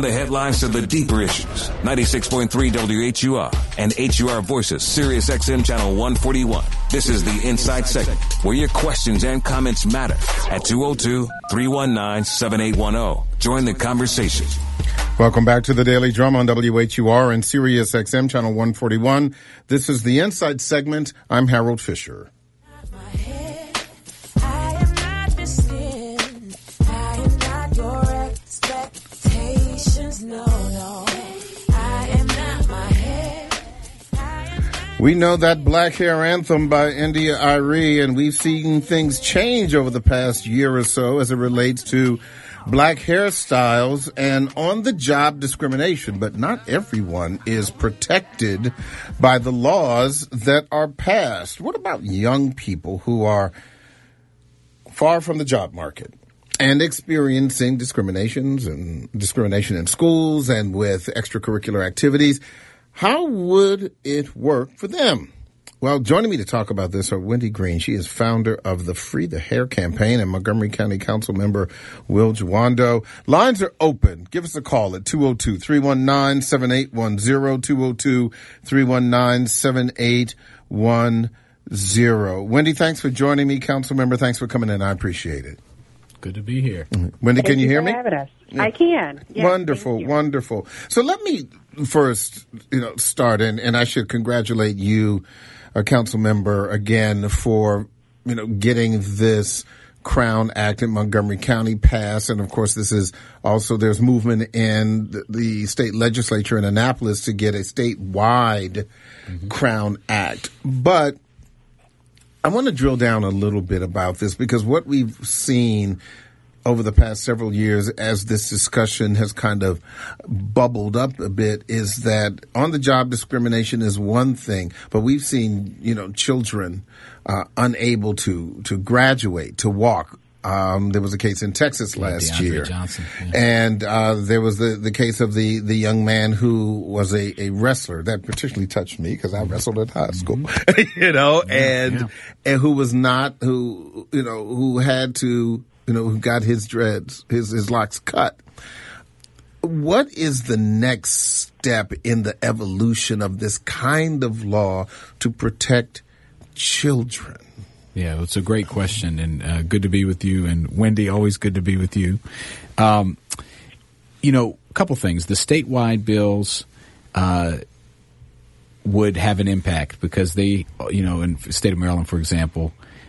the headlines to the deeper issues. 96.3 WHUR and HUR Voices, Sirius XM Channel 141. This is the Inside Segment, where your questions and comments matter at 202-319-7810. Join the conversation. Welcome back to the Daily Drum on WHUR and Sirius XM Channel 141. This is the Inside Segment. I'm Harold Fisher. We know that Black Hair Anthem by India Arie, and we've seen things change over the past year or so as it relates to black hairstyles and on-the-job discrimination. But not everyone is protected by the laws that are passed. What about young people who are far from the job market and experiencing discrimination in schools and with extracurricular activities? How would it work for them? Well, joining me to talk about this are Wendy Green. She is founder of the Free the Hair campaign, and Montgomery County Council member Will Jawando. Lines are open. Give us a call at 202-319-7810, 202-319-7810. Wendy, thanks for joining me, Council member. Thanks for coming in. I appreciate it. Good to be here. Wendy, can you hear me? Having us. Yeah. I can. Yes, wonderful. So let me first, start, and I should congratulate you, Council member, again for, getting this Crown Act in Montgomery County passed. And of course, this is also, there's movement in the state legislature in Annapolis to get a statewide Crown Act. But I want to drill down a little bit about this, because what we've seen over the past several years as this discussion has kind of bubbled up a bit is that on-the-job discrimination is one thing, but we've seen, children unable to graduate, to walk. There was a case in Texas last year. Johnson, yeah. And there was the case of the young man who was a wrestler. That particularly touched me because I wrestled at high school, and who was not, who had to, who got his dreads, his locks cut. What is the next step in the evolution of this kind of law to protect children? Yeah, it's a great question, and good to be with you. And Wendy, always good to be with you. A couple things. The statewide bills would have an impact because they, in the state of Maryland, for example,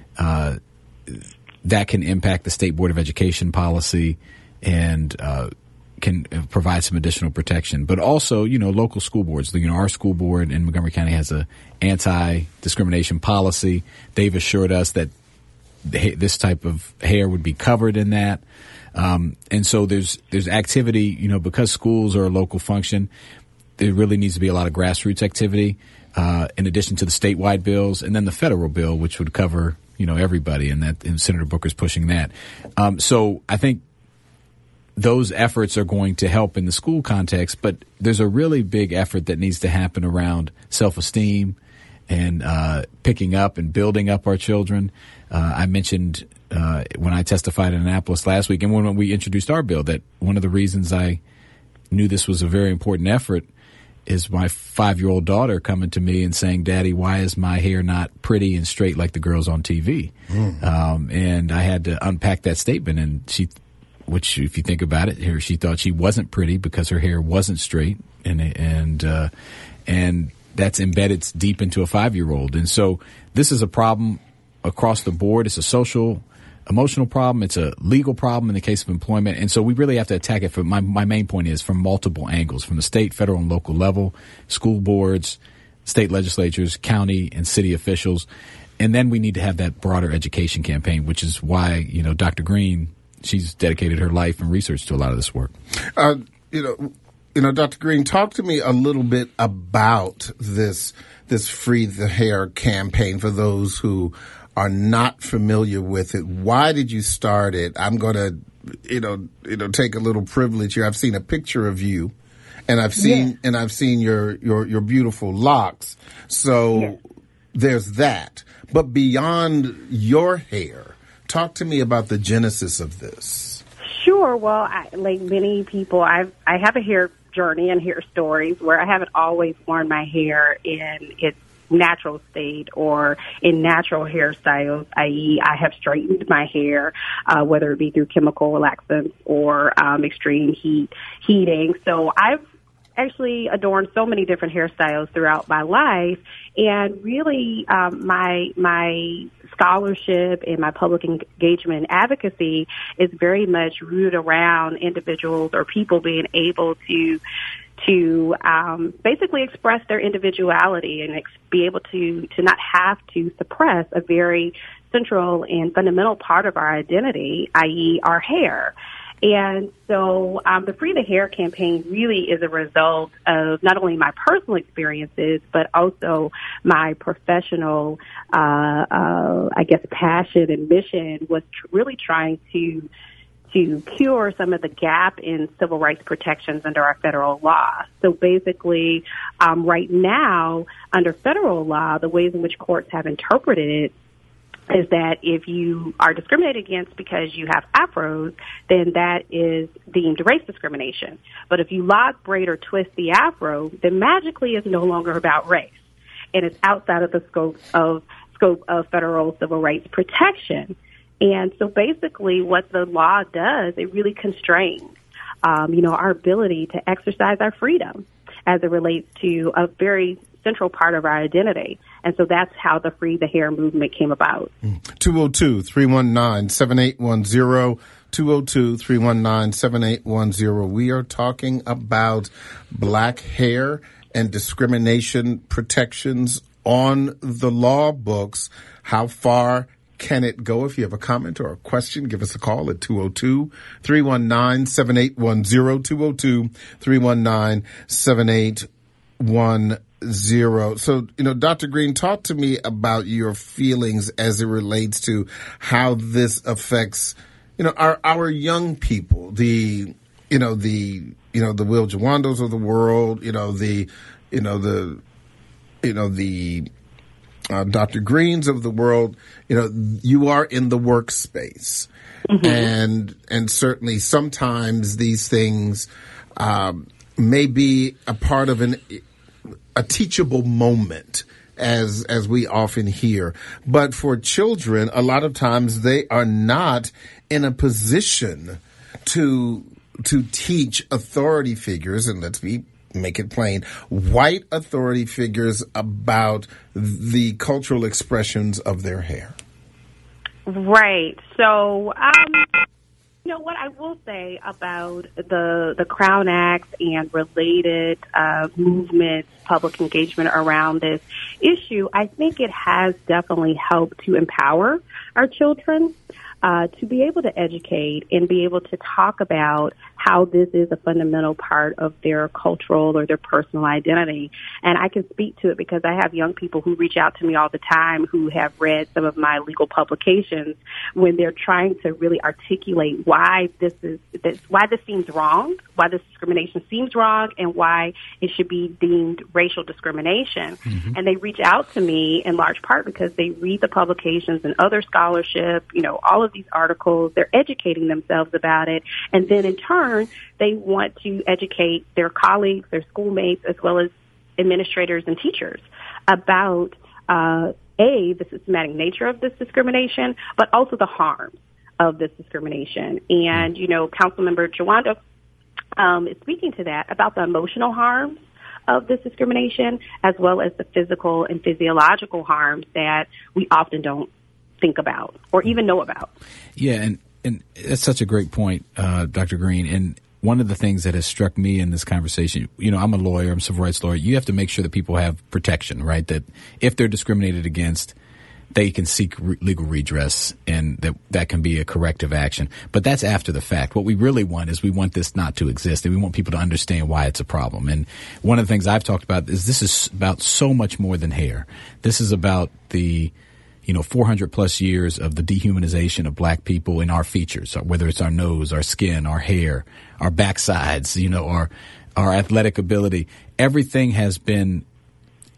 that can impact the State Board of Education policy and can provide some additional protection. But also, local school boards. Our school board in Montgomery County has a anti-discrimination policy. They've assured us that this type of hair would be covered in that. And so there's activity, because schools are a local function, there really needs to be a lot of grassroots activity, in addition to the statewide bills, and then the federal bill, which would cover, everybody, and Senator Booker's pushing that. So I think those efforts are going to help in the school context, but there's a really big effort that needs to happen around self-esteem and picking up and building up our children. I mentioned when I testified in Annapolis last week and when we introduced our bill that one of the reasons I knew this was a very important effort is my 5-year-old daughter coming to me and saying, "Daddy, why is my hair not pretty and straight like the girls on TV?" And I had to unpack that statement, and which if you think about it, she thought she wasn't pretty because her hair wasn't straight, and that's embedded deep into a 5-year-old. And so this is a problem across the board. It's a social, emotional problem. It's a legal problem in the case of employment. And so we really have to attack it from, my main point is from multiple angles, from the state, federal, and local level, school boards, state legislatures, county and city officials. And then we need to have that broader education campaign, which is why, Dr. Green, she's dedicated her life and research to a lot of this work. Dr. Green, talk to me a little bit about this Free the Hair campaign for those who are not familiar with it. Why did you start it? I'm going to, take a little privilege here. I've seen a picture of you, and I've seen your beautiful locks. So there's that. But beyond your hair, talk to me about the genesis of this. Sure. Sure. Well, like many people, I have a hair journey and hair stories where I haven't always worn my hair in its natural state or in natural hairstyles, i.e. I have straightened my hair, whether it be through chemical relaxants or extreme heating. So I've actually adorned so many different hairstyles throughout my life, and really my scholarship and my public engagement and advocacy is very much rooted around individuals or people being able to basically express their individuality and be able to not have to suppress a very central and fundamental part of our identity, i.e. our hair. And so the Free the Hair campaign really is a result of not only my personal experiences, but also my professional, passion and mission was really trying to cure some of the gap in civil rights protections under our federal law. So basically, right now, under federal law, the ways in which courts have interpreted it is that if you are discriminated against because you have afros, then that is deemed race discrimination. But if you lock, braid, or twist the afro, then magically it's no longer about race, and it's outside of the scope of federal civil rights protection. And so basically what the law does, it really constrains, our ability to exercise our freedom as it relates to a very central part of our identity. And so that's how the Free the Hair movement came about. 202-319-7810, 202-319-7810. We are talking about black hair and discrimination protections on the law books. How far can it go? If you have a comment or a question, give us a call at 202-319-7810, 202-319-7810. So, Dr. Green, talk to me about your feelings as it relates to how this affects, our young people, the Will Jawandos of the world, the Dr. Greens of the world. You are in the workspace, mm-hmm. and certainly sometimes these things may be a part of a teachable moment, as we often hear. But for children, a lot of times they are not in a position to teach authority figures, and make it plain, white authority figures about the cultural expressions of their hair. Right. So, what I will say about the Crown Act and related movements, public engagement around this issue, I think it has definitely helped to empower our children to be able to educate and be able to talk about how this is a fundamental part of their cultural or their personal identity. And I can speak to it because I have young people who reach out to me all the time who have read some of my legal publications when they're trying to really articulate why this seems wrong, why this discrimination seems wrong, and why it should be deemed racial discrimination. Mm-hmm. And they reach out to me in large part because they read the publications and other scholarship, all of these articles. They're educating themselves about it. And then in turn, they want to educate their colleagues, their schoolmates, as well as administrators and teachers about, the systematic nature of this discrimination, but also the harms of this discrimination. And, Councilmember Jawando is speaking to that about the emotional harms of this discrimination, as well as the physical and physiological harms that we often don't think about or even know about. Yeah, and that's such a great point, Dr. Green. And one of the things that has struck me in this conversation, I'm a lawyer, I'm a civil rights lawyer. You have to make sure that people have protection, right? That if they're discriminated against, they can seek legal redress, and that can be a corrective action. But that's after the fact. What we really want is we want this not to exist, and we want people to understand why it's a problem. And one of the things I've talked about is this is about so much more than hair. This is about the 400 plus years of the dehumanization of black people in our features, whether it's our nose, our skin, our hair, our backsides, our athletic ability. Everything has been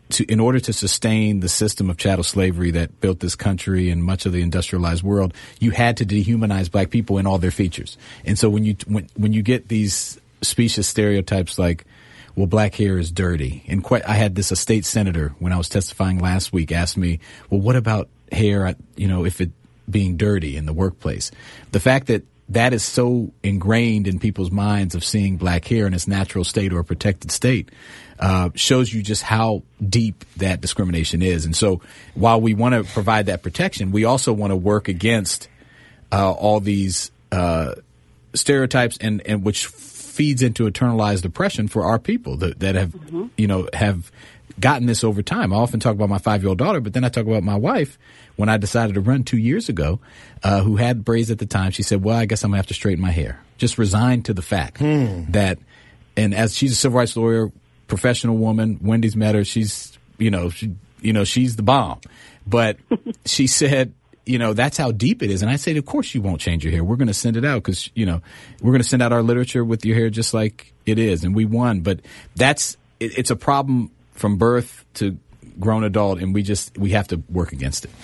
in order to sustain the system of chattel slavery that built this country and much of the industrialized world, you had to dehumanize black people in all their features. And so when you get these specious stereotypes like, well, black hair is dirty. And I had this state senator when I was testifying last week asked me, well, what about hair, if it being dirty in the workplace? The fact that is so ingrained in people's minds of seeing black hair in its natural state or a protected state shows you just how deep that discrimination is. And so while we want to provide that protection, we also want to work against all these stereotypes and which feeds into internalized oppression for our people that have, have gotten this over time. I often talk about my 5-year-old daughter, but then I talk about my wife when I decided to run 2 years ago, who had braids at the time. She said, well, I guess I'm going to have to straighten my hair. Just resigned to the fact that, and as she's a civil rights lawyer, professional woman, Wendy's met her, she's the bomb. But she said, that's how deep it is. And I said, of course you won't change your hair. We're going to send it out because, we're going to send out our literature with your hair just like it is. And we won. But it's a problem from birth to grown adult, and we have to work against it.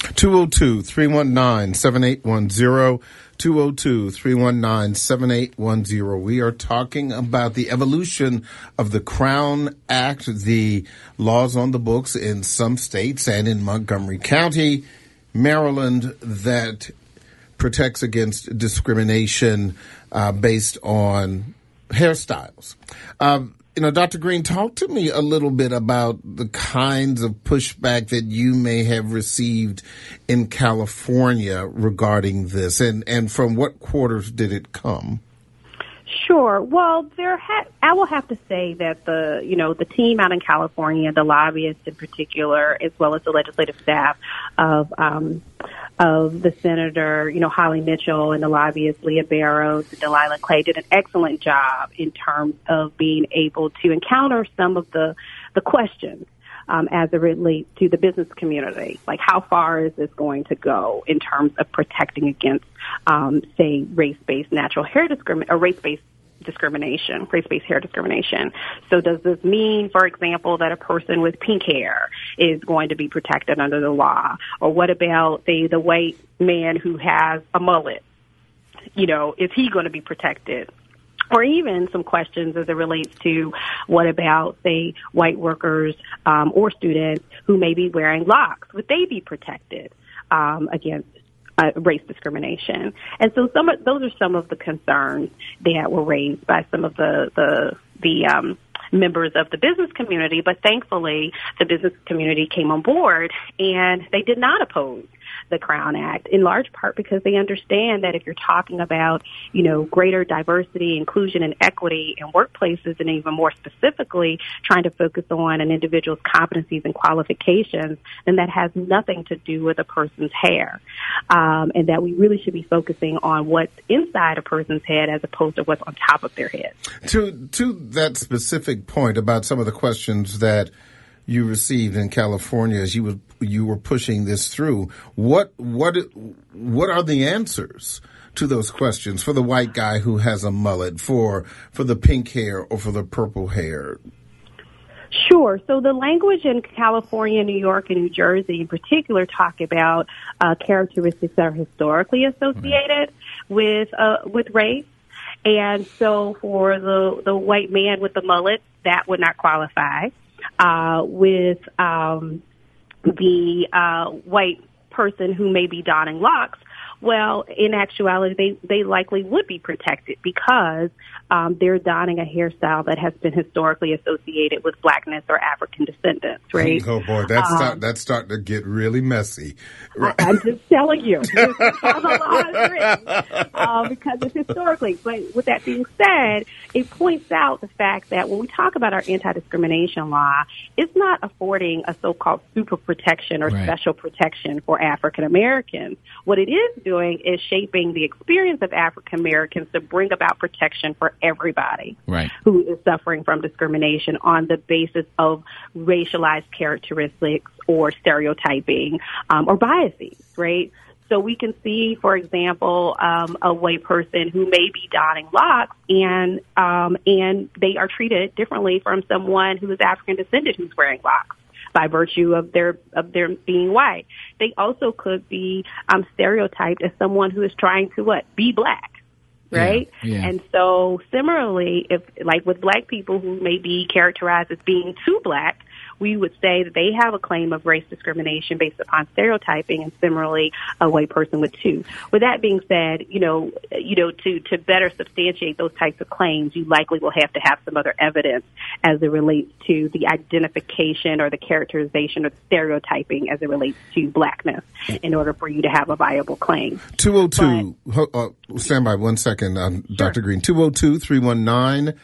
202-319-7810, 202-319-7810. We are talking about the evolution of the Crown Act, the laws on the books in some states and in Montgomery County, Maryland, that protects against discrimination based on hairstyles. Dr. Green, talk to me a little bit about the kinds of pushback that you may have received in California regarding this, and from what quarters did it come? Sure. Well, I will have to say that the team out in California, the lobbyists in particular, as well as the legislative staff of the senator, Holly Mitchell, and the lobbyists Leah Barrows and Delilah Clay did an excellent job in terms of being able to encounter some of the questions as it relates to the business community. Like, how far is this going to go in terms of protecting against, say, race-based natural hair discrimination, or race-based hair discrimination. So does this mean, for example, that a person with pink hair is going to be protected under the law? Or what about, say, the white man who has a mullet? Is he going to be protected? Or even some questions as it relates to what about, say, white workers or students who may be wearing locks? Would they be protected against race discrimination? And so those are some of the concerns that were raised by some of the members of the business community. But thankfully, the business community came on board and they did not oppose the Crown Act, in large part because they understand that if you're talking about, greater diversity, inclusion, and equity in workplaces, and even more specifically trying to focus on an individual's competencies and qualifications, then that has nothing to do with a person's hair, and that we really should be focusing on what's inside a person's head as opposed to what's on top of their head. To that specific point about some of the questions that you received in California as you were pushing this through, what are the answers to those questions for the white guy who has a mullet, for the pink hair or for the purple hair? Sure. So the language in California, New York, and New Jersey in particular talk about characteristics that are historically associated with race. And so for the white man with the mullet, that would not qualify. With the white person who may be donning locks, well, in actuality, they likely would be protected because they're donning a hairstyle that has been historically associated with blackness or African descendants, right? Oh, boy, that's starting to get really messy. Right. I'm just telling you. Because it's historically. But with that being said, it points out the fact that when we talk about our anti-discrimination law, it's not affording a so-called super protection or special protection for African Americans. What it is doing is shaping the experience of African Americans to bring about protection for everybody who is suffering from discrimination on the basis of racialized characteristics or stereotyping or biases, right? So we can see, for example, a white person who may be donning locks and they are treated differently from someone who is African descended who's wearing locks. by virtue of their being white. They also could be stereotyped as someone who is trying to be black. Right? Yeah. And so similarly, if like with black people who may be characterized as being too black, we would say that they have a claim of race discrimination based upon stereotyping, and similarly, a white person would too. With that being said, to better substantiate those types of claims, you likely will have to have some other evidence as it relates to the identification or the characterization or the stereotyping as it relates to blackness in order for you to have a viable claim. 202, stand by 1 second, Dr. Green. 202-319-7810,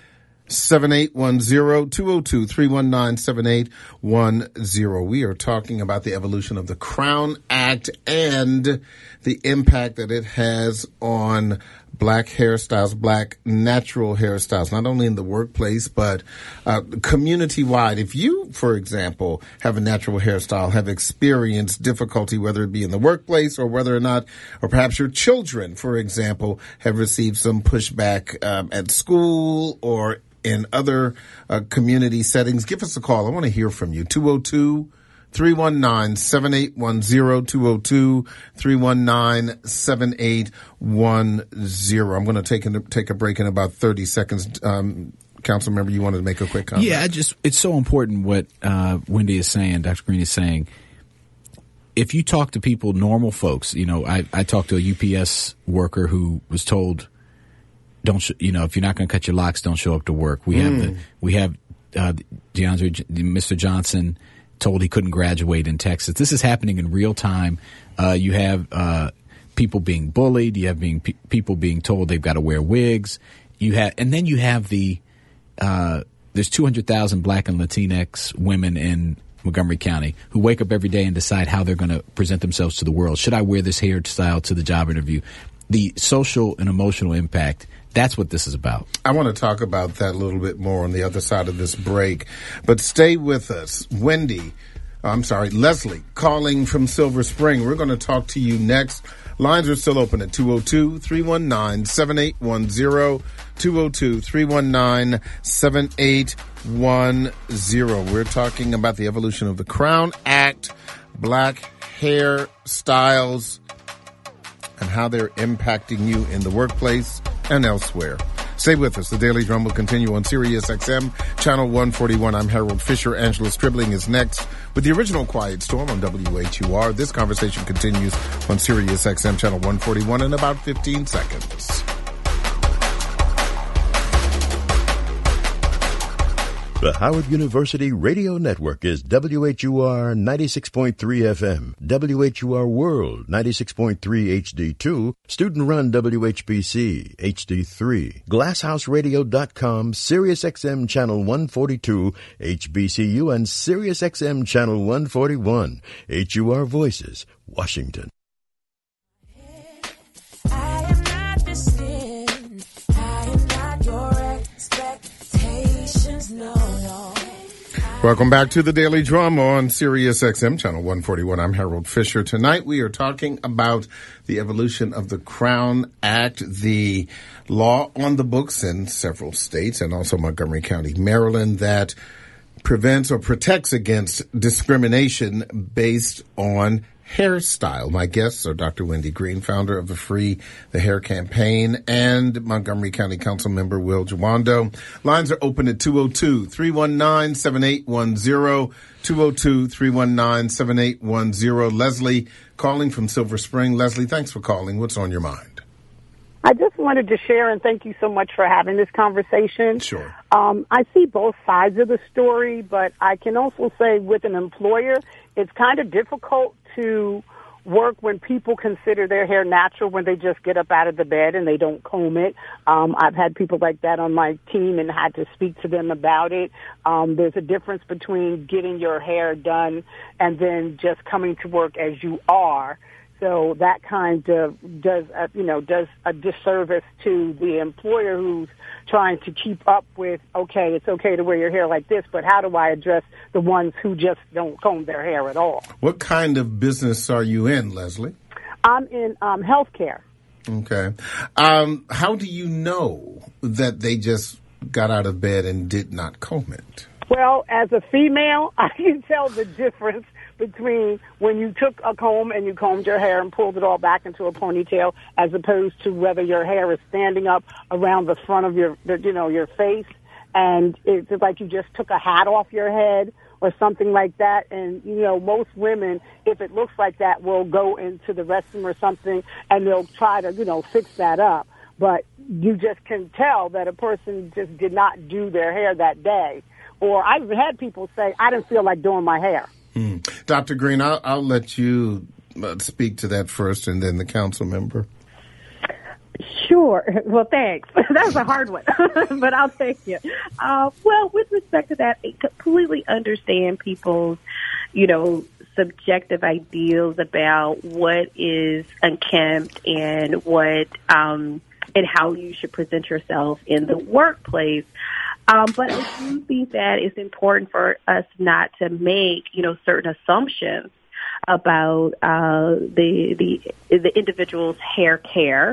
202-319-7810. We are talking about the evolution of the Crown Act and the impact that it has on black hairstyles, black natural hairstyles, not only in the workplace, but community-wide. If you, for example, have a natural hairstyle, have experienced difficulty, whether it be in the workplace or whether or not, or perhaps your children, for example, have received some pushback at school or in other community settings, give us a call. I want to hear from you. 202-319-7810, 202-319-7810. I'm going to take a break in about 30 seconds. Council member, you wanted to make a quick comment? Yeah, it's so important what Wendy is saying, Dr. Green is saying. If you talk to people, normal folks, I talked to a UPS worker who was told, if you're not going to cut your locks, don't show up to work. We have Mr. Johnson told he couldn't graduate in Texas. This is happening in real time. You have people being bullied. You have people being told they've got to wear wigs. And then you have there's 200,000 Black and Latinx women in Montgomery County who wake up every day and decide how they're going to present themselves to the world. Should I wear this hairstyle to the job interview? The social and emotional impact. That's what this is about. I want to talk about that a little bit more on the other side of this break, but stay with us. Leslie, calling from Silver Spring. We're going to talk to you next. Lines are still open at 202-319-7810, 202-319-7810. We're talking about the evolution of the Crown Act, black hairstyles, and how they're impacting you in the workplace and elsewhere. Stay with us. The Daily Drum will continue on Sirius XM, Channel 141. I'm Harold Fisher. Angela Stribling is next with the original Quiet Storm on WHUR. This conversation continues on Sirius XM, Channel 141 in about 15 seconds. The Howard University Radio Network is WHUR 96.3 FM, WHUR World 96.3 HD2, student-run WHBC HD3, GlassHouseRadio.com, SiriusXM Channel 142, HBCU, and SiriusXM Channel 141, HUR Voices, Washington. I am not the sin. I am not your expectations, no. Welcome back to the Daily Drama on Sirius XM, Channel 141. I'm Harold Fisher. Tonight we are talking about the evolution of the Crown Act, the law on the books in several states and also Montgomery County, Maryland, that prevents or protects against discrimination based on hairstyle. My guests are Dr. Wendy Green, founder of the Free the Hair campaign, and Montgomery County Council member Will Jawando. Lines are open at 202-319-7810, 202-319-7810. Leslie calling from Silver Spring. Leslie, thanks for calling. What's on your mind? I just wanted to share, and thank you so much for having this conversation. Sure. I see both sides of the story, but I can also say with an employer, it's kind of difficult to work when people consider their hair natural when they just get up out of the bed and they don't comb it. I've had people like that on my team and had to speak to them about it. There's a difference between getting your hair done and then just coming to work as you are. So that kind of does a disservice to the employer who's trying to keep up with, okay, it's okay to wear your hair like this, but how do I address the ones who just don't comb their hair at all? What kind of business are you in, Leslie? I'm in healthcare. Okay. How do you know that they just got out of bed and did not comb it? Well, as a female, I can tell the difference between when you took a comb and you combed your hair and pulled it all back into a ponytail, as opposed to whether your hair is standing up around the front of your face, and it's like you just took a hat off your head or something like that. And, most women, if it looks like that, will go into the restroom or something and they'll try to, fix that up. But you just can tell that a person just did not do their hair that day. Or I've had people say, I didn't feel like doing my hair. Dr. Green, I'll let you speak to that first and then the council member. Sure. Well, thanks. That's a hard one, but I'll take it. Well, with respect to that, I completely understand people's, subjective ideals about what is unkempt and what, and how you should present yourself in the workplace. But I do think that it's important for us not to make, certain assumptions about the individual's hair care,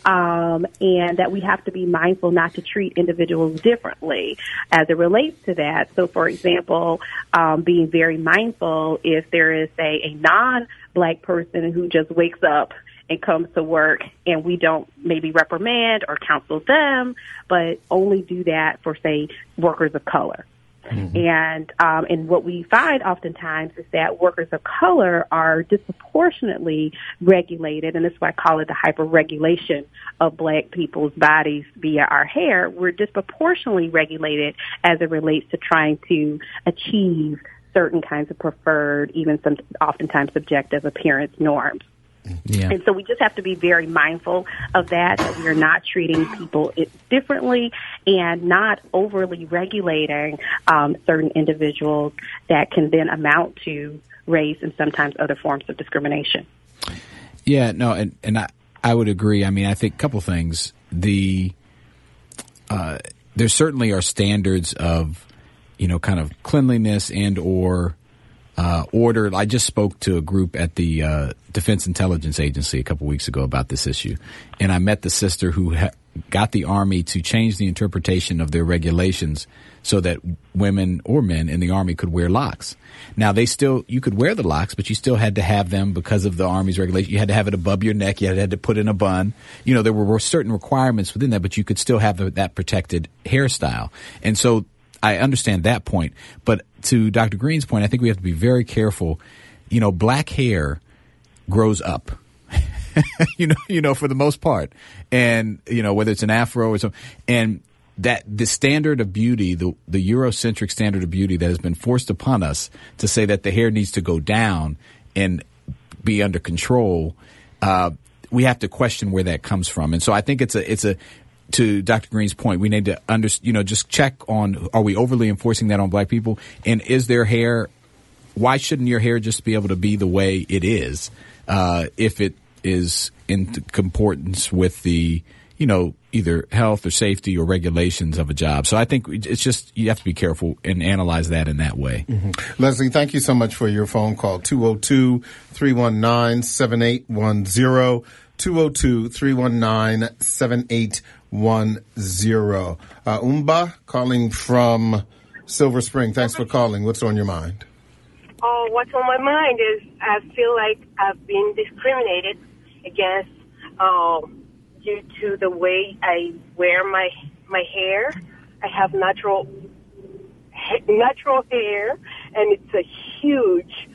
and that we have to be mindful not to treat individuals differently as it relates to that. So, for example, being very mindful if there is a non-black person who just wakes up and comes to work, and we don't maybe reprimand or counsel them, but only do that for, say, workers of color. Mm-hmm. And what we find oftentimes is that workers of color are disproportionately regulated, and that's why I call it the hyperregulation of black people's bodies via our hair. We're disproportionately regulated as it relates to trying to achieve certain kinds of preferred, even some oftentimes subjective appearance norms. Yeah. And so we just have to be very mindful of that we are not treating people differently and not overly regulating certain individuals that can then amount to race and sometimes other forms of discrimination. Yeah, no, and I would agree. I mean, I think a couple things. There certainly are standards of, kind of cleanliness and or order. I just spoke to a group at the Defense Intelligence Agency a couple weeks ago about this issue, and I met the sister who got the Army to change the interpretation of their regulations so that women or men in the Army could wear locks. Now, you could wear the locks, but you still had to have them because of the Army's regulation. You had to have it above your neck. You had to put in a bun. There were certain requirements within that, but you could still have that protected hairstyle. And so I understand that point. But to Dr. Green's point, I think we have to be very careful. Black hair grows up, for the most part. And, whether it's an afro or something. And that the standard of beauty, the Eurocentric standard of beauty that has been forced upon us to say that the hair needs to go down and be under control, we have to question where that comes from. And so I think it's a to Dr. Green's point, we need to just check on, are we overly enforcing that on black people? And is their hair, why shouldn't your hair just be able to be the way it is, if it is in concordance with the, either health or safety or regulations of a job? So I think it's just, you have to be careful and analyze that in that way. Mm-hmm. Leslie, thank you so much for your phone call. 202-319-7810. 202-319-7810. Umba calling from Silver Spring. Thanks for calling. What's on your mind? Oh, what's on my mind is I feel like I've been discriminated against due to the way I wear my hair. I have natural hair, and it's a huge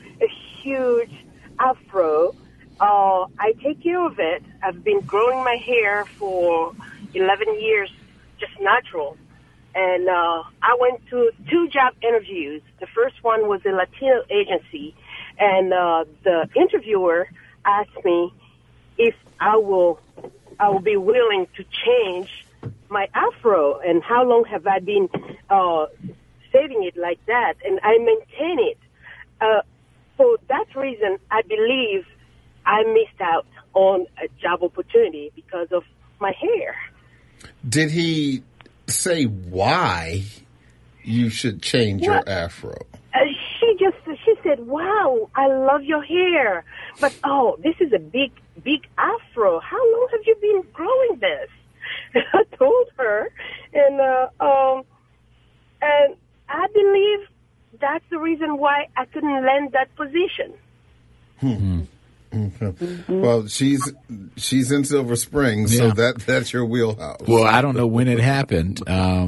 afro. I take care of it. I've been growing my hair for 11 years, just natural. And I went to 2 job interviews. The first one was a Latino agency, and the interviewer asked me if I will be willing to change my afro, and how long have I been saving it like that, and I maintain it. For that reason, I believe I missed out on a job opportunity because of my hair. Did he say why you should change your afro? She said, "Wow, I love your hair, but this is a big afro. How long have you been growing this?" I told her, and I believe that's the reason why I couldn't land that position. Well, she's in Silver Springs, so that's your wheelhouse. Well, I don't know when it happened. I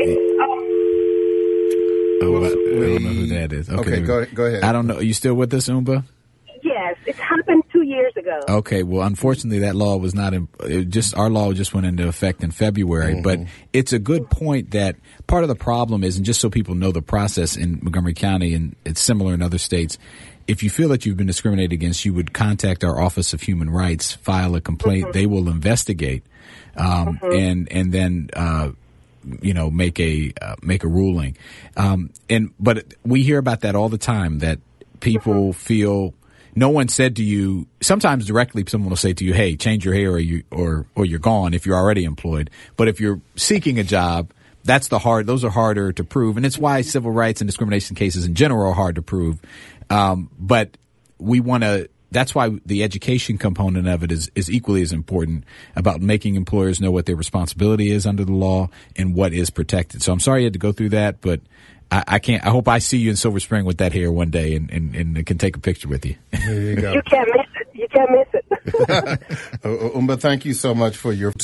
don't know who that is. Okay, go ahead. I don't know. Are you still with us, Umba? Yes, it happened 2 years ago. Okay, well, unfortunately, that law was not our law just went into effect in February. But it's a good point that part of the problem is, and just so people know the process in Montgomery County, and it's similar in other states, if you feel that you've been discriminated against, you would contact our Office of Human Rights, file a complaint. They will investigate, and then make a ruling. But we hear about that all the time, that people feel no one said to you. Sometimes directly, someone will say to you, "Hey, change your hair, or you're gone," if you're already employed. But if you're seeking a job, those are harder to prove, and it's why civil rights and discrimination cases in general are hard to prove. But we want to. That's why the education component of it is equally as important, about making employers know what their responsibility is under the law and what is protected. So I'm sorry you had to go through that, but I can't. I hope I see you in Silver Spring with that hair one day and can take a picture with you. There you go. You can't miss it. You can't miss it. Umba, thank you so much for your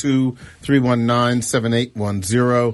2-319-7810.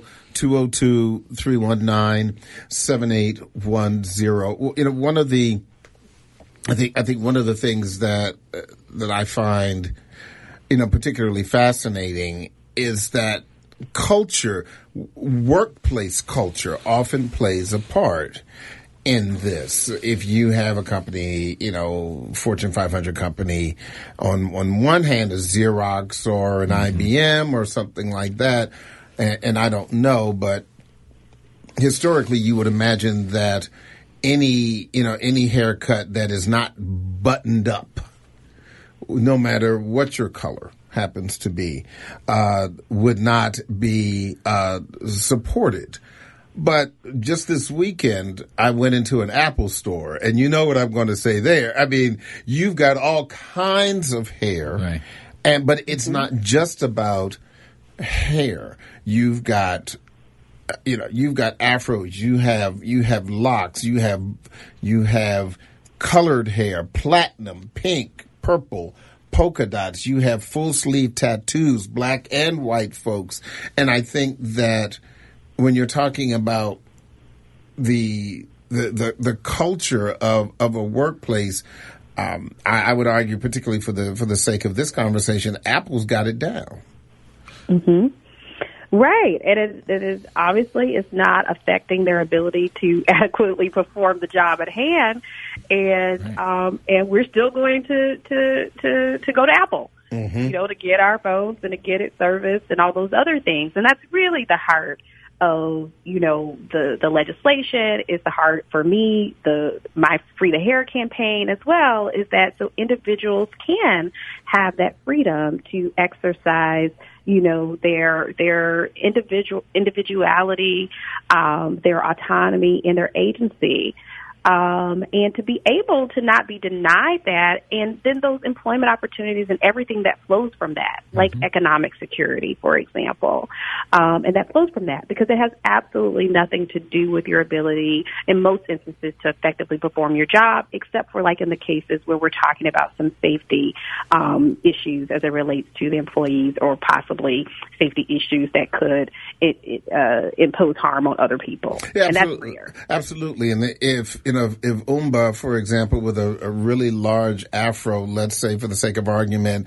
202-319-7810. Well, one of the I think one of the things that I find, particularly fascinating is that culture, workplace culture, often plays a part in this. If you have a company, Fortune 500 company, on one hand, a Xerox or an IBM or something like that, and I don't know, but historically, you would imagine that any haircut that is not buttoned up, no matter what your color happens to be, would not be supported. But just this weekend, I went into an Apple store, and you know what I'm going to say there. I mean, you've got all kinds of hair, right. But it's not just about hair. You've got afros, you have locks, you have colored hair, platinum, pink, purple, polka dots, you have full sleeve tattoos, black and white folks. And I think that when you're talking about the culture of a workplace, I would argue, particularly for the sake of this conversation, Apple's got it down. Mm-hmm. Right. It is obviously it's not affecting their ability to adequately perform the job at hand, and right. And we're still going to go to Apple, to get our phones and to get it serviced and all those other things, and that's really the heart of the legislation. Is the heart for me, my Free the Hair campaign as well, is that so individuals can have that freedom to exercise their individuality, their autonomy, and their agency, and to be able to not be denied that, and then those employment opportunities and everything that flows from that, like economic security, for example, and that flows from that, because it has absolutely nothing to do with your ability, in most instances, to effectively perform your job, except for like in the cases where we're talking about some safety issues as it relates to the employees, or possibly safety issues that could impose harm on other people. Yeah, and that's rare. Absolutely. And if Umba, for example, with a really large afro, let's say for the sake of argument,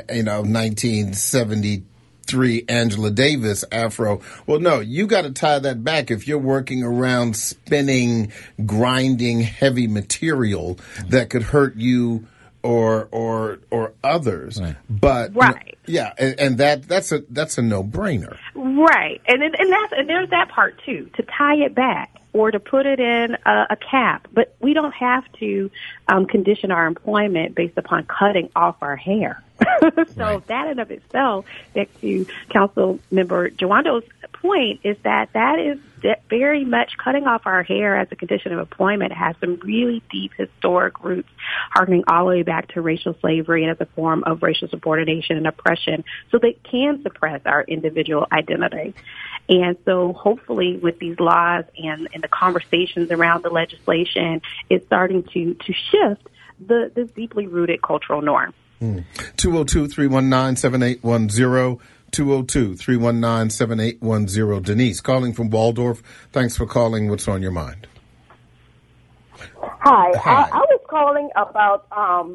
1973 Angela Davis afro, well, no, you got to tie that back if you're working around spinning, grinding heavy material that could hurt you or others. Right. But right. And that's a no-brainer. Right. And there's that part too, to tie it back or to put it in a cap. But we don't have to condition our employment based upon cutting off our hair. So right. That in of itself, back to Council Member Jawando's point, is that is very much cutting off our hair as a condition of employment has some really deep historic roots, harkening all the way back to racial slavery and as a form of racial subordination and oppression, so they can suppress our individual identity. And so hopefully with these laws and the conversations around the legislation, it's starting to shift this deeply rooted cultural norm. 202-319-7810. 202-319-7810. Denise, calling from Waldorf. Thanks for calling. What's on your mind? Hi. I was calling about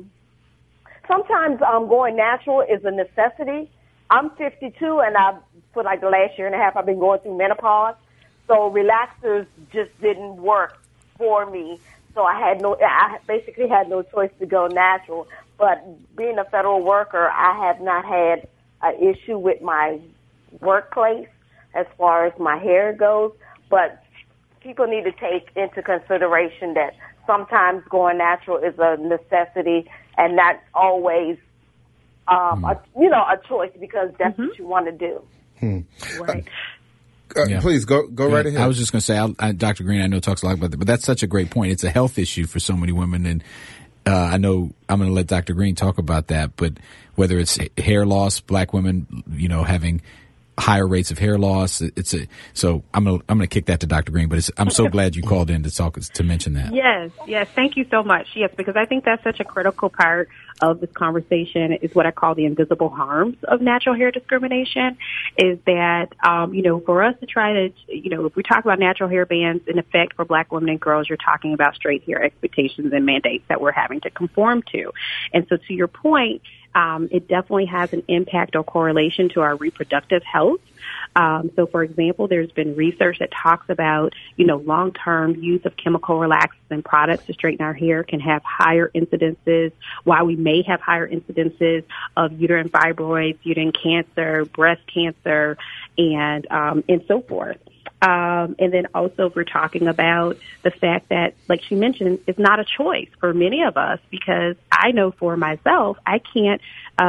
sometimes going natural is a necessity. I'm 52, and for like the last year and a half, I've been going through menopause. So relaxers just didn't work for me. So I basically had no choice to go natural. But being a federal worker, I have not had an issue with my workplace as far as my hair goes. But people need to take into consideration that sometimes going natural is a necessity and not always, a choice, because that's what you want to do. Right. Please go right ahead. I was just going to say, Dr. Green, I know talks a lot about that, but that's such a great point. It's a health issue for so many women, and I know I'm going to let Dr. Green talk about that, but whether it's hair loss, black women, having higher rates of hair loss, so I'm going to kick that to Dr. Green, but I'm so glad you called in to mention that. Yes, thank you so much. Yes, because I think that's such a critical part of this conversation is what I call the invisible harms of natural hair discrimination, is that, for us to try to, if we talk about natural hair bans in effect for black women and girls, you're talking about straight hair expectations and mandates that we're having to conform to. And so to your point, it definitely has an impact or correlation to our reproductive health. So, for example, there's been research that talks about, long-term use of chemical relaxants and products to straighten our hair can have higher incidences, while we may have higher incidences of uterine fibroids, uterine cancer, breast cancer, and so forth. And then also we're talking about the fact that, like she mentioned, it's not a choice for many of us, because I know for myself, I can't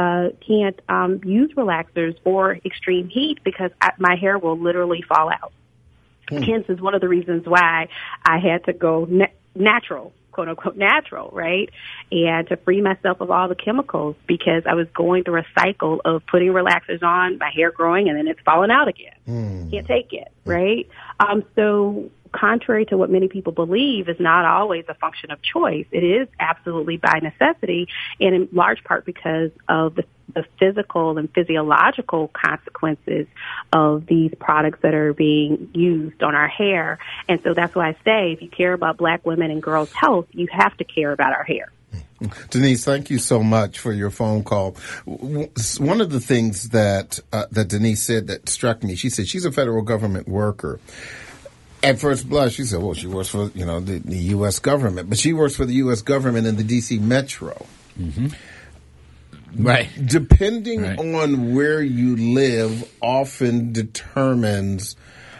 use relaxers or extreme heat because my hair will literally fall out. Hence is one of the reasons why I had to go natural, quote unquote natural, right? And to free myself of all the chemicals, because I was going through a cycle of putting relaxers on, my hair growing, and then it's falling out again. Can't take it, right? So contrary to what many people believe, is not always a function of choice. It is absolutely by necessity, and in large part because of the physical and physiological consequences of these products that are being used on our hair. And so that's why I say, if you care about black women and girls' health, you have to care about our hair. Denise, thank you so much for your phone call. One of the things that Denise said that struck me, she said she's a federal government worker. At first blush, she said, well, she works for, the U.S. government, but she works for the U.S. government in the D.C. Metro. Mm-hmm. Right. Depending on where you live often determines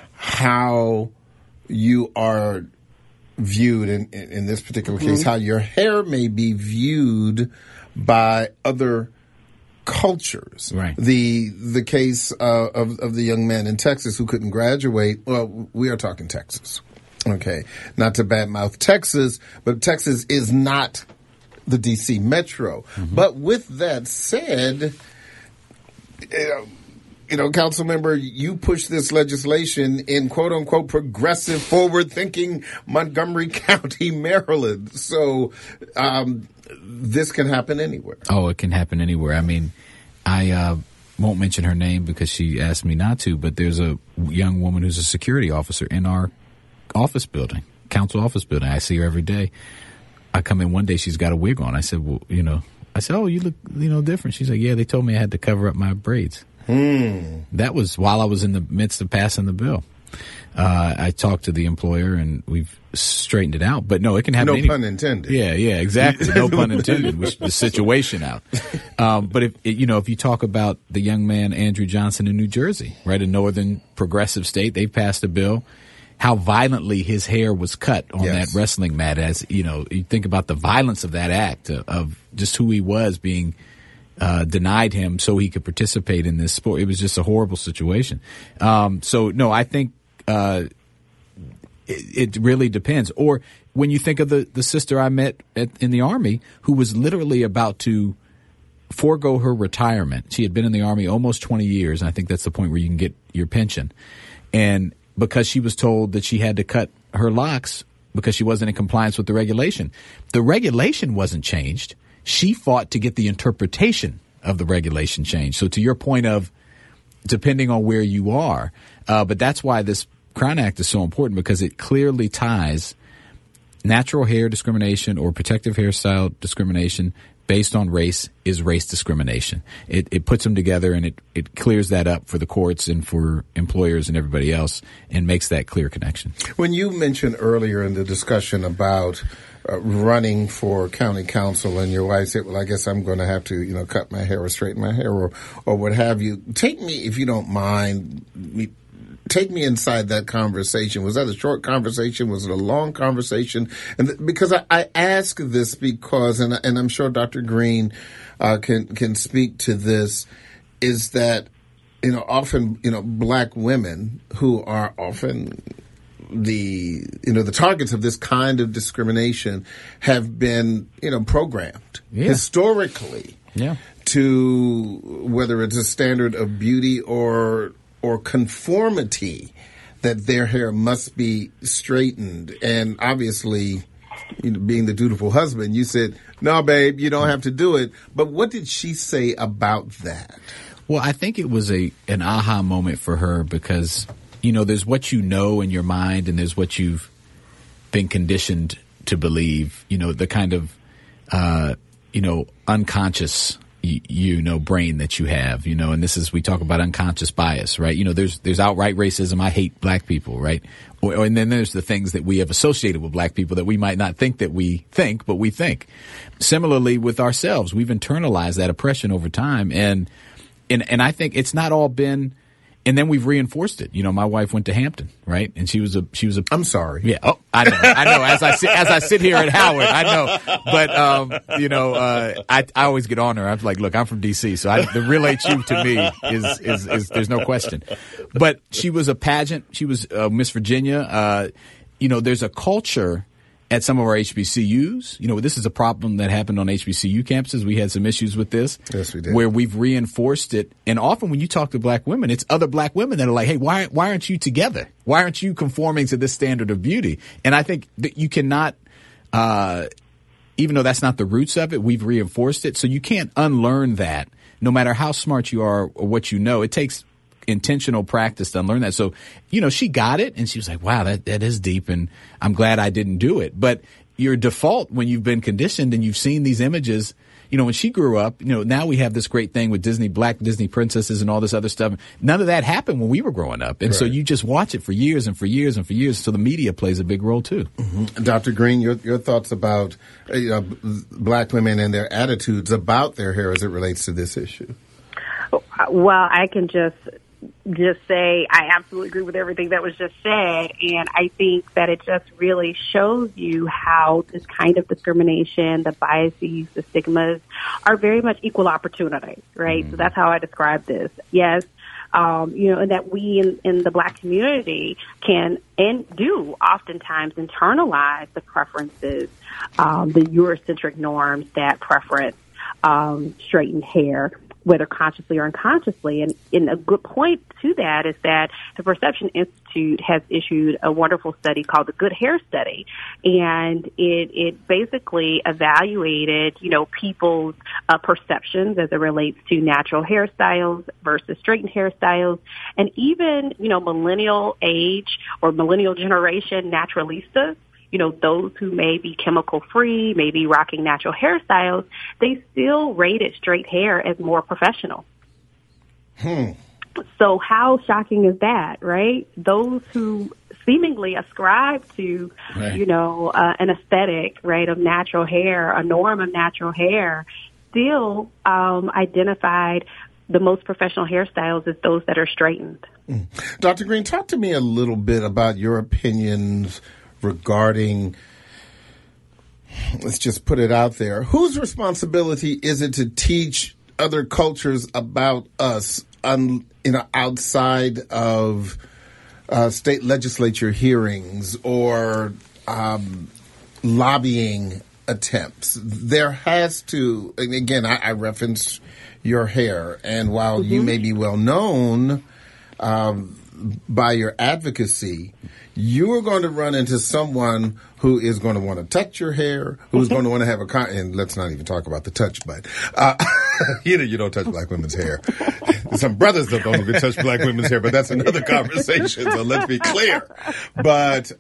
how you are viewed, in this particular case, how your hair may be viewed by other cultures. Right. The case of the young man in Texas who couldn't graduate. Well, we are talking Texas. Okay. Not to badmouth Texas, but Texas is not the D.C. Metro. Mm-hmm. But with that said, council member, you push this legislation in quote unquote progressive, forward thinking Montgomery County, Maryland. So, this can happen anywhere. Oh, it can happen anywhere. I mean, I won't mention her name because she asked me not to, but there's a young woman who's a security officer in our office building, council office building. I see her every day. I come in one day, she's got a wig on. I said, well, oh, you look, different. She's like, yeah, they told me I had to cover up my braids. That was while I was in the midst of passing the bill. I talked to the employer and we've straightened it out, but no, it can happen. No pun intended. Yeah, exactly. No pun intended. Which the situation out. But if you talk about the young man, Andrew Johnson in New Jersey, right, a northern progressive state, they passed a bill. How violently his hair was cut on that wrestling mat, as you think about the violence of that act of just who he was being denied him so he could participate in this sport. It was just a horrible situation. So no, I think it really depends. Or when you think of the sister I met in the Army who was literally about to forego her retirement. She had been in the Army almost 20 years, and I think that's the point where you can get your pension. And because she was told that she had to cut her locks because she wasn't in compliance with the regulation wasn't changed. She fought to get the interpretation of the regulation changed. So to your point of depending on where you are, but that's why this Crown Act is so important, because it clearly ties natural hair discrimination or protective hairstyle discrimination based on race is race discrimination. It puts them together, and it clears that up for the courts and for employers and everybody else, and makes that clear connection. When you mentioned earlier in the discussion about running for county council, and your wife said, well, I guess I'm going to have to, cut my hair or straighten my hair or what have you. Take me, if you don't mind, take me inside that conversation. Was that a short conversation? Was it a long conversation? And because I ask this because, and I'm sure Dr. Green can speak to this, is that often black women who are often the targets of this kind of discrimination have been programmed historically to whether it's a standard of beauty or conformity that their hair must be straightened. And obviously, being the dutiful husband, you said, no, babe, you don't have to do it. But what did she say about that? Well, I think it was an aha moment for her because, there's what you know in your mind and there's what you've been conditioned to believe, the kind of, unconscious brain that you have, and this is, we talk about unconscious bias, right? There's outright racism. I hate black people, right? And then there's the things that we have associated with black people that we might not think that we think, but we think. Similarly with ourselves, we've internalized that oppression over time. And I think it's not all been, and then we've reinforced it. My wife went to Hampton, right? And she was a. I'm sorry. Yeah. Oh, I know. As I sit here at Howard, I know. But I always get on her. I'm like, look, I'm from D.C., so the real HU to me is there's no question. But she was a pageant. She was Miss Virginia. There's a culture at some of our HBCUs. This is a problem that happened on HBCU campuses. We had some issues with this. Yes, we did. Where we've reinforced it. And often when you talk to black women, it's other black women that are like, hey, why aren't you together? Why aren't you conforming to this standard of beauty? And I think that you cannot, even though that's not the roots of it, we've reinforced it. So you can't unlearn that no matter how smart you are or what you know. It takes intentional practice to unlearn that. So, she got it and she was like, wow, that is deep, and I'm glad I didn't do it. But your default when you've been conditioned and you've seen these images, when she grew up, now we have this great thing with black Disney princesses and all this other stuff. None of that happened when we were growing up. And so you just watch it for years and for years and for years. So the media plays a big role too. Mm-hmm. Dr. Green, your thoughts about black women and their attitudes about their hair as it relates to this issue? Well, I can just say I absolutely agree with everything that was just said, and I think that it just really shows you how this kind of discrimination, the biases, the stigmas, are very much equal opportunity, right? So that's how I describe this. Yes, and that we in the black community can and do oftentimes internalize the preferences, the Eurocentric norms that preference straightened hair, whether consciously or unconsciously. And a good point to that is that the Perception Institute has issued a wonderful study called the Good Hair Study. And it basically evaluated, people's perceptions as it relates to natural hairstyles versus straightened hairstyles. And even, millennial age or millennial generation naturalistas, those who may be chemical free, may be rocking natural hairstyles, they still rated straight hair as more professional. So how shocking is that, right? Those who seemingly ascribe to, an aesthetic, right, of natural hair, a norm of natural hair, still identified the most professional hairstyles as those that are straightened. Dr. Green, talk to me a little bit about your opinions regarding, let's just put it out there, whose responsibility is it to teach other cultures about us, outside of state legislature hearings or lobbying attempts? There has to, and again, I referenced your hair, and while you may be well known, by your advocacy, you are going to run into someone who is going to want to touch your hair, who's going to want to have and let's not even talk about the touch, but you don't touch black women's hair. Some brothers don't even touch black women's hair, but that's another conversation. So let's be clear. But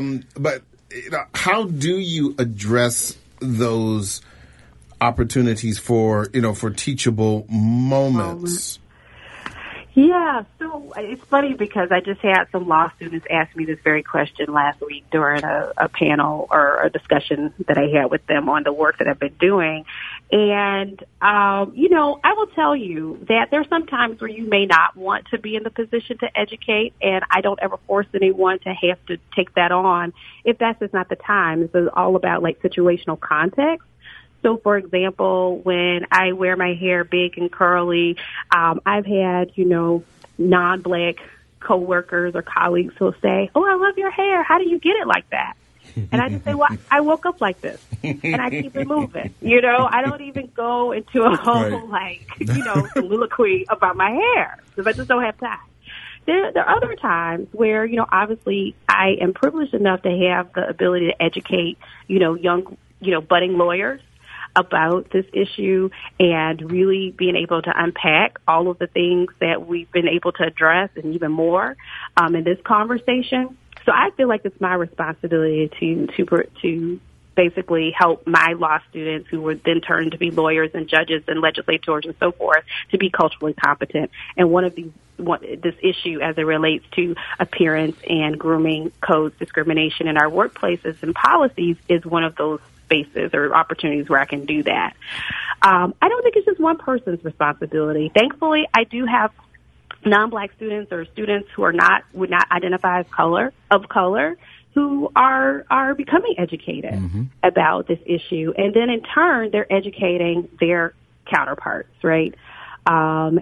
how do you address those opportunities for teachable moments? Yeah, so it's funny because I just had some law students ask me this very question last week during a panel or a discussion that I had with them on the work that I've been doing. And, I will tell you that there's some times where you may not want to be in the position to educate, and I don't ever force anyone to have to take that on if that's just not the time. This is all about, situational context. So, for example, when I wear my hair big and curly, I've had, non-black coworkers or colleagues who'll say, "Oh, I love your hair. How do you get it like that?" And I just say, "Well, I woke up like this, and I keep it moving." I don't even go into a whole, soliloquy about my hair because I just don't have time. There are other times where, obviously I am privileged enough to have the ability to educate, young, budding lawyers about this issue and really being able to unpack all of the things that we've been able to address and even more in this conversation. So I feel like it's my responsibility to basically help my law students who were then turned to be lawyers and judges and legislators and so forth to be culturally competent. And this issue as it relates to appearance and grooming codes, discrimination in our workplaces and policies is one of those spaces or opportunities where I can do that. I don't think it's just one person's responsibility. Thankfully, I do have non-black students or students who would not identify as of color who are becoming educated about this issue. And then in turn, they're educating their counterparts, right? And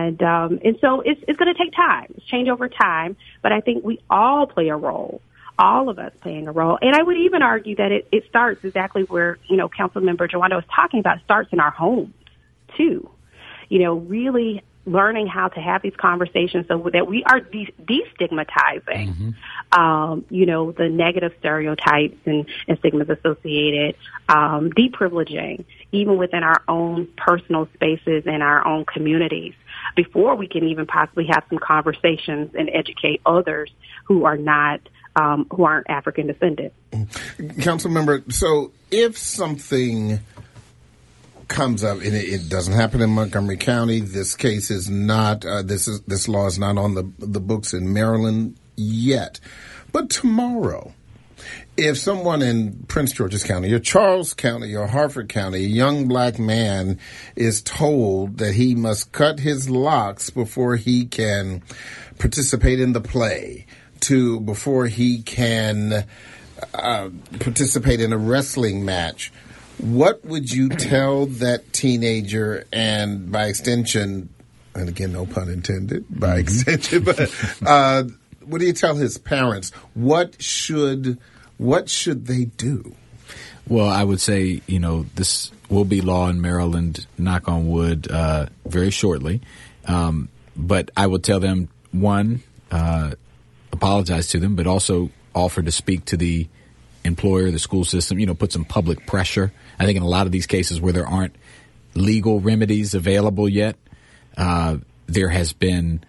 so it's going to take time. It's change over time. But I think we all play a role. All of us playing a role. And I would even argue that it starts exactly where, Councilmember Jawanda was talking about. It starts in our homes, too. Really learning how to have these conversations so that we are destigmatizing, the negative stereotypes and stigmas associated, deprivileging, even within our own personal spaces and our own communities, before we can even possibly have some conversations and educate others who are not who aren't African descendant. Councilmember, so if something comes up, and it doesn't happen in Montgomery County, this case is not, this law is not on the books in Maryland yet, but tomorrow, if someone in Prince George's County or Charles County or Harford County, a young black man is told that he must cut his locks before he can participate in the play, before he can participate in a wrestling match, what would you tell that teenager, and by extension, and again, no pun intended, by extension, but what do you tell his parents? What should they do? Well, I would say, this will be law in Maryland, knock on wood, very shortly. But I would tell them, one, apologize to them, but also offer to speak to the employer, the school system, put some public pressure. I think in a lot of these cases where there aren't legal remedies available yet, there has been,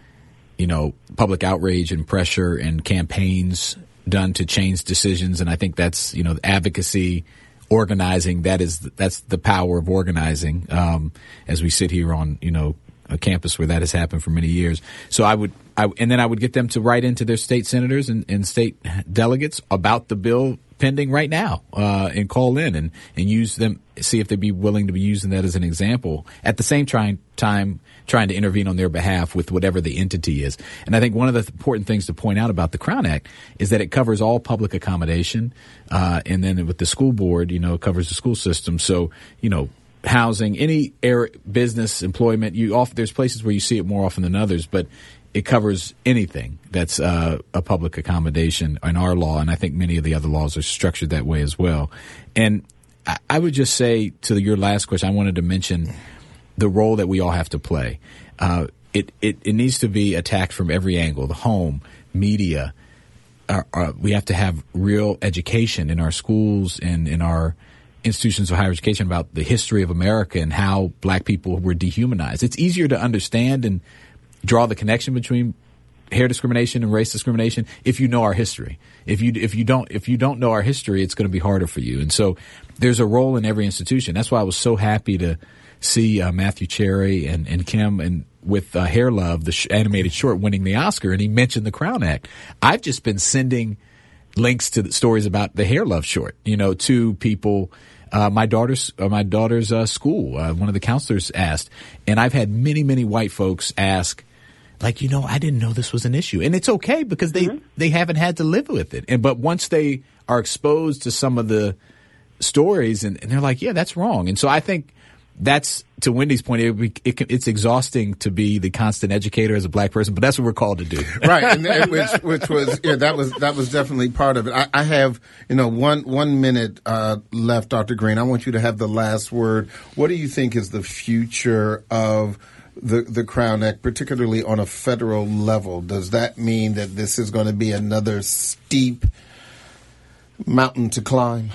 public outrage and pressure and campaigns done to change decisions. And I think that's, advocacy, organizing, that's the power of organizing, as we sit here on, a campus where that has happened for many years. So I would get them to write into their state senators and state delegates about the bill pending right now, and call in and use them, see if they'd be willing to be using that as an example. At the same time, trying to intervene on their behalf with whatever the entity is. And I think one of the important things to point out about the Crown Act is that it covers all public accommodation, and then with the school board, it covers the school system. So, housing, any business, employment, there's places where you see it more often than others, but it covers anything that's a public accommodation in our law, and I think many of the other laws are structured that way as well. And I would just say to your last question, I wanted to mention the role that we all have to play. it needs to be attacked from every angle. The home, media. We have to have real education in our schools and in our institutions of higher education about the history of America and how black people were dehumanized. It's easier to understand and draw the connection between hair discrimination and race discrimination if you know our history. If you don't know our history, it's going to be harder for you. And so there's a role in every institution. That's why I was so happy to see Matthew Cherry and Kim and with Hair Love, the animated short, winning the Oscar, and he mentioned the Crown Act. I've just been sending links to the stories about the Hair Love short, to people. My daughter's school, one of the counselors asked, and I've had many, many white folks ask, I didn't know this was an issue. And it's okay because they haven't had to live with it. But once they are exposed to some of the stories and they're like, yeah, that's wrong. And so I think that's, to Wendy's point, it's exhausting to be the constant educator as a black person, but that's what we're called to do. Right. And which was, that was definitely part of it. I have, 1 minute left, Dr. Green. I want you to have the last word. What do you think is the future of the Crown Act, particularly on a federal level? Does that mean that this is going to be another steep mountain to climb?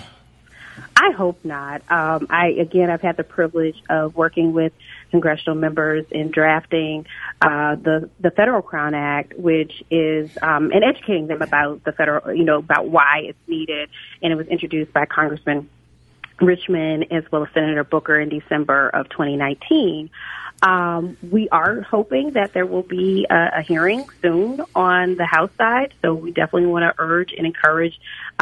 I hope not. I've had the privilege of working with congressional members in drafting the Federal Crown Act, which is and educating them about the federal, about why it's needed. And it was introduced by Congressman Richmond as well as Senator Booker in December of 2019. We are hoping that there will be a hearing soon on the House side, so we definitely want to urge and encourage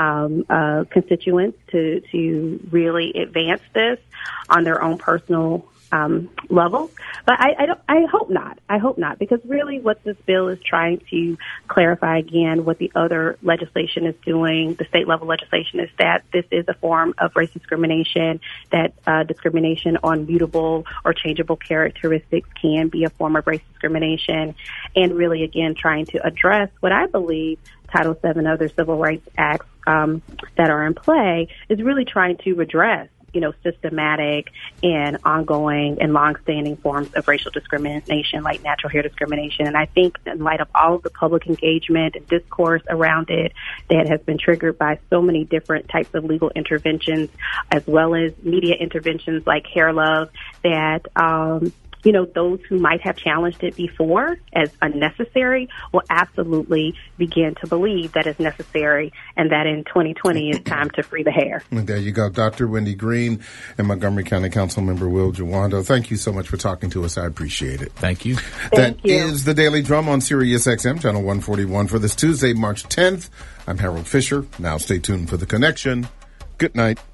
constituents to really advance this on their own personal level. But I hope not. I hope not, because really what this bill is trying to clarify again, what the other legislation is doing, the state level legislation, is that this is a form of race discrimination, that discrimination on mutable or changeable characteristics can be a form of race discrimination, and really, again, trying to address what I believe Title VII and other civil rights acts that are in play is really trying to redress systematic and ongoing and longstanding forms of racial discrimination like natural hair discrimination. And I think in light of all of the public engagement and discourse around it that has been triggered by so many different types of legal interventions, as well as media interventions like Hair Love, that those who might have challenged it before as unnecessary will absolutely begin to believe that it's necessary, and that in 2020 it's time to free the hair. There you go. Dr. Wendy Green and Montgomery County Council Member Will Jawando. Thank you so much for talking to us. I appreciate it. Thank you. That is the Daily Drum on Sirius XM, Channel 141 for this Tuesday, March 10th. I'm Harold Fisher. Now stay tuned for The Connection. Good night.